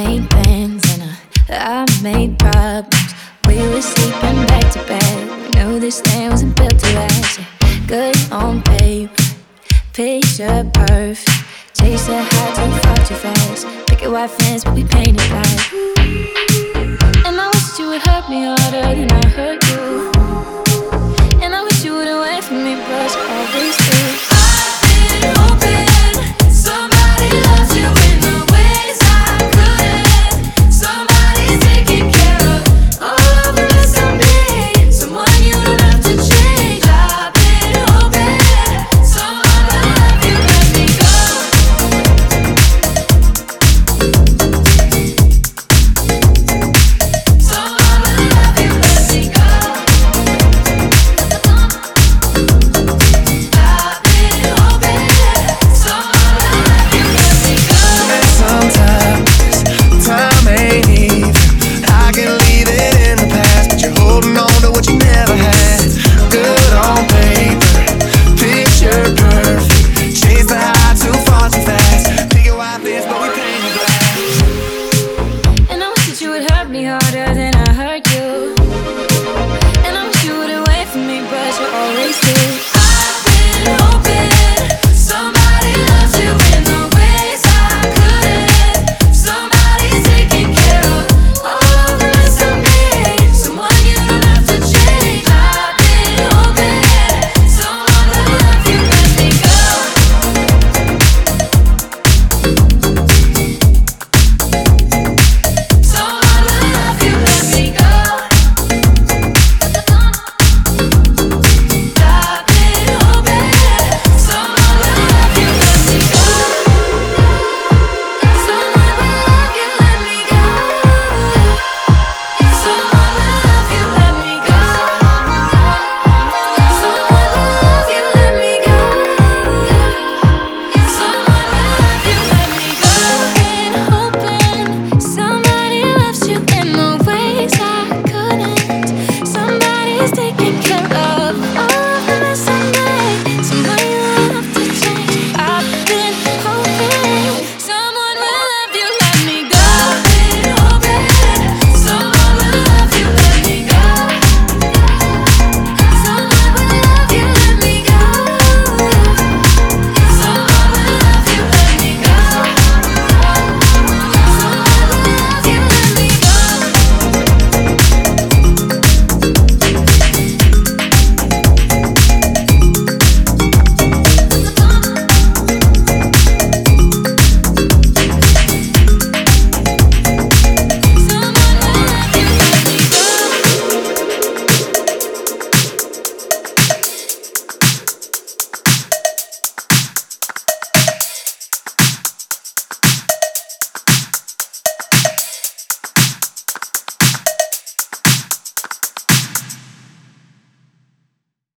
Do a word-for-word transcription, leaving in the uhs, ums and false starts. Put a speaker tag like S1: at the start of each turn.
S1: made plans and uh, I made problems. We were sleeping back to back. We knew this thing wasn't built to last. Yeah. Good on paper, picture perfect. Chase the high too far too fast. Picket white fence, but we painted black. And I wish you would hurt me harder than I hurt you. And I wish you wouldn't wait for me, but you always do.